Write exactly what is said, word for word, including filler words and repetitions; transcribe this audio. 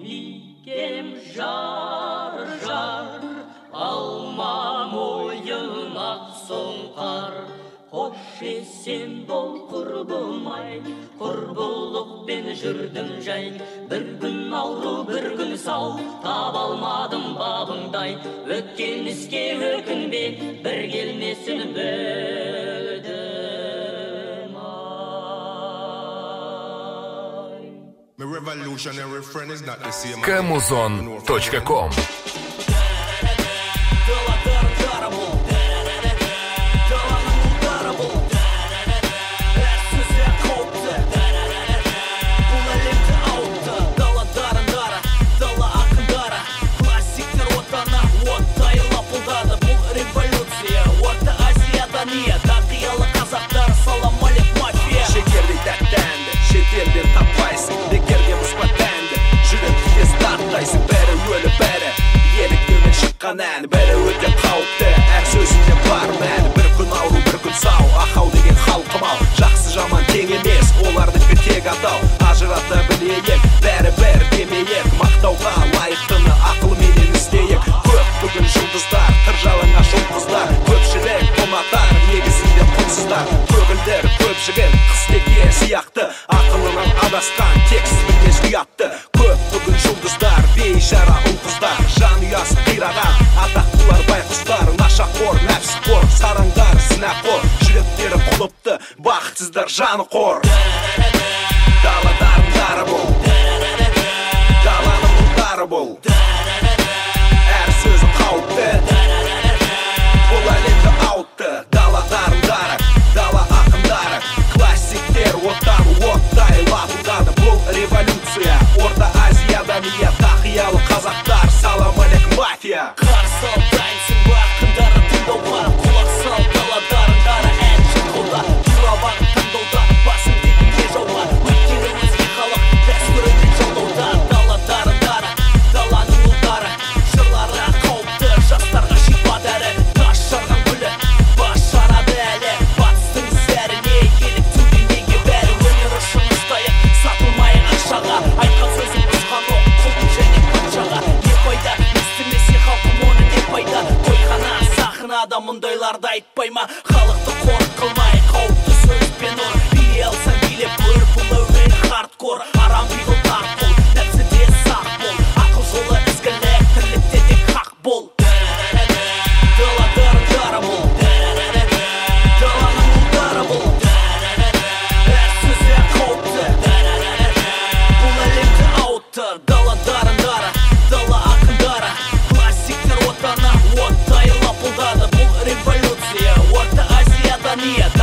Икем жар жар, алма мойын ақ сұңқар. Қош есен бол құрбым-ай, құрбылықпен жүрдім жай. Бір күн ауру, бір күн сау, таба алмадым бабыңдай. Өткен іске өкінбе, бір келмесін білдім ай. My revolutionary friend is not the same. Камузон точка ком. Ән бәрі өте қауіпті, әр сөзінде бар мәні. Бір күн ауру, бір күн сау, ақау деген халқым-ау. Жақсы жаман тең емес, олардікі тек атау. Ажырата білейік, бәрі-бәр демейік. Мақтауға лайықтыны ақылменен істейік. Көп бүгін жұлдыздар, қыр жалаңаш ұл-қыздар. Көпшілік ұнатар, негізінде құнсыздар. Көгілдір, көп жігіт, қыстеке сияқты. Ақылынан адасқан, тексіз білмес ұятты. Көп бүгін жұлдыздар, бейшара ұл-қыздар. Жанұясы қираған, атақтылар байқұстар. Нашақор, нәпсіқор, сараңдар, сінәқор. Жүректері құлыпты, бақытсыздар жаны қор. Даладарындары бол, даланың ұлдары бол. Әр сөзі қауіпті, бұл әлемді ауытты. Даладарындары, дала ақындары. Классиктер оттан оттай лапылдады. Бұл революция, Орта Азияда ниет. Тақиялы қазақтар, салам алейкум мафия. Қарсал дайынсың бақындары тыңдауға. Құлақ сал даладарындары ән шырқауға. Тура бағыт таңдауда, басым дегенге жауға. Өйткені өзге халық дәстүрімен жолдауда. Даладарындары, даланың ұлдары. Жырлары қауіпті, жастарға шипа дәрі. Тас жарған гүлі, бас жарады әлі. Батыстың сәріне еліктуде неге бәрі. Өнер үшін ұстайық, сатылмайық ақшаға. Айтқан сөзім ұсқан оқ, құлын және патшаға. Не пайда, естімесе халқым оны не пайда. Тойхана, сахнада мұндайларды айтпай ма? Халықты қорық қылмай, қауіпті сөзбен ұр. Биле алсаң билеп көр, бұл әуен хардкор. Арам пиғыл тақ бол, нәпсіде сақ бол. Ақыл жолы ізгілік, тірлікте тек хақ бол. Даладарындары бол, даланың ұлдары бол. Әр сөзі қауіпті, бұл әлемді ауытты. Даладарындары, дала ақындары. Классиктер отаны оттай лапылдады. Бұл революция, Орта Азияда ниет.